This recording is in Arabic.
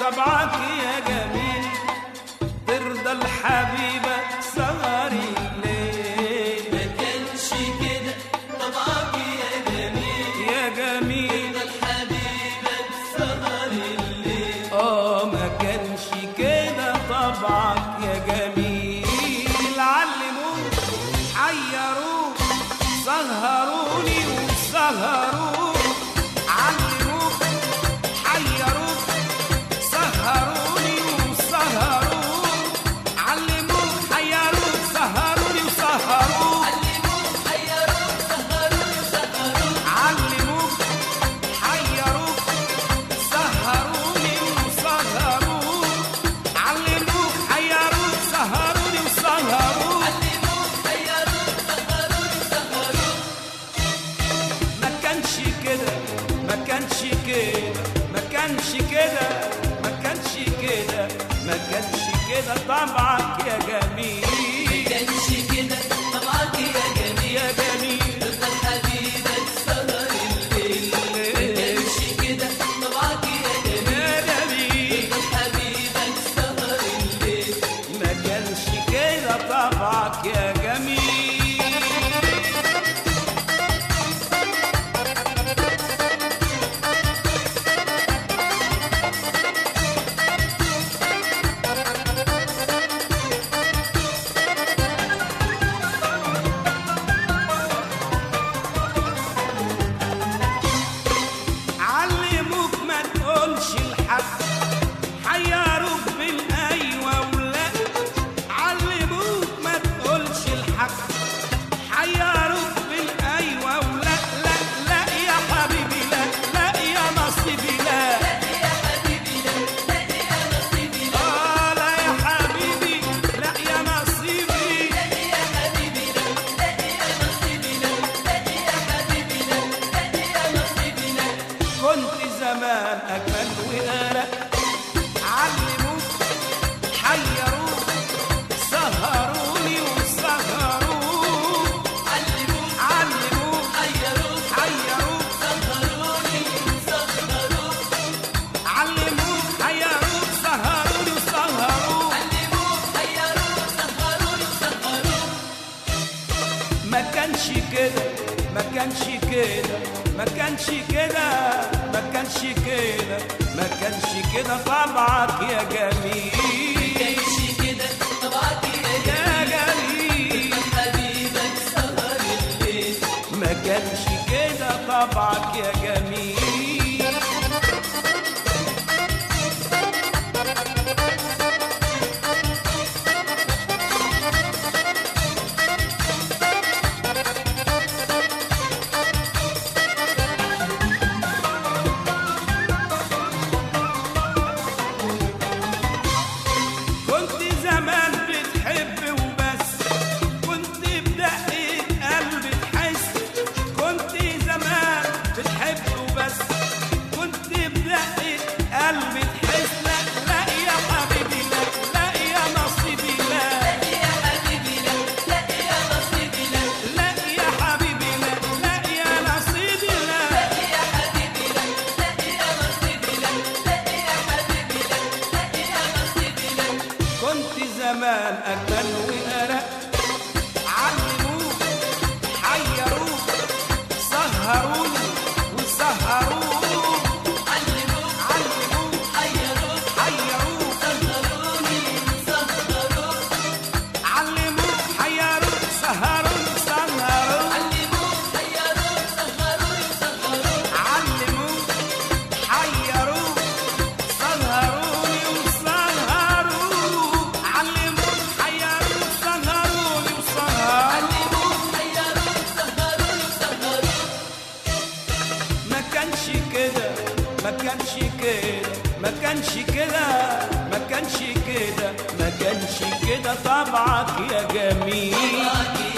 طبعك يا جميل، ترضى الحبيبة سهري الليل. ما كانش كده طبعك يا جميل، يا جميل ترضى الحبيبة سهري الليل. ما كانش كده طبعك يا جميل. علموك حيروك سهروني وسهروك، علموك حيروك سهروني وسهروك، علموك حيروك سهروني وسهروك، علموك حيروك سهروني وسهروك، علموك حيروك سهروني وسهروك، علموك حيروك سهروني وسهروك. علموك حيروك سهروني وسهروك. ما كانش كده ما كانش كده ما كانش كده ما كانش كده ما كانش كده طبعك يا جميل. ما كانش كده طبعك يا جميل، يا جميل ترضى الحبيبة سهري الليل. ما كانش كده طبعك يا جميل، يا جميل ترضى الحبيبة سهري الليل. ما كانش كده طبعك يا جميل. علموك ما تقولش الحق، حيروك بالايوه ولا، علموك ما تقولش الحق، حيروك بالايوه ولا. لا لا يا حبيبي لا لا يا نصيبي لا، يا حبيبي لا لا يا نصيبي لا، لا يا حبيبي لا يا نصيبي. يا حبيبي لا لا يا نصيبي لا، يا حبيبي لا لا يا نصيبي لا. كنت زمان أجمل وأرق، علموك حيروك سهروني وسهروك، علموك علموك حيروك حيروك سهروني سهروك، علموك حيروك سهروني وسهروك. علموك حيروك سهروني سهروك. ما كانش كده ما كانش كده ما كانش كده ما كانش كده ما كانش كده طبعك يا جميل. كانش كده طبعك يا يا جميل حبيبك سهري الليل. ما كانش كده طبعك يا جميل. كنت زمان بتحب وبس، كنت بدقة قلب تحس، كنت زمان بتحب وبس، كنت بدقة قلب تحس. لا لا يا حبيبي لا لا يا نصيبي لا، يا حبيبي لا لا يا نصيبي لا، لا يا حبيبي لا لا يا نصيبي لا. يا حبيبي لا لا يا نصيبي لا، يا حبيبي لا لا يا نصيبي لا. كنت زمان أجمل وأرق، علموك حيروك سهروني وسهروك، علموك علموك حيروك حيروك سهروني سهروك، علموك حيروك سهروني وسهروك، علموك حيروك سهروني سهروك، علموك حيروك سهروني وسهروك، علموك حيروك سهروني وسهروك. علموك حيروك سهروني سهروك. ما كانش كده ما كانش كده ما كانش كده ما كانش كده ما كانش كده طبعك يا جميل.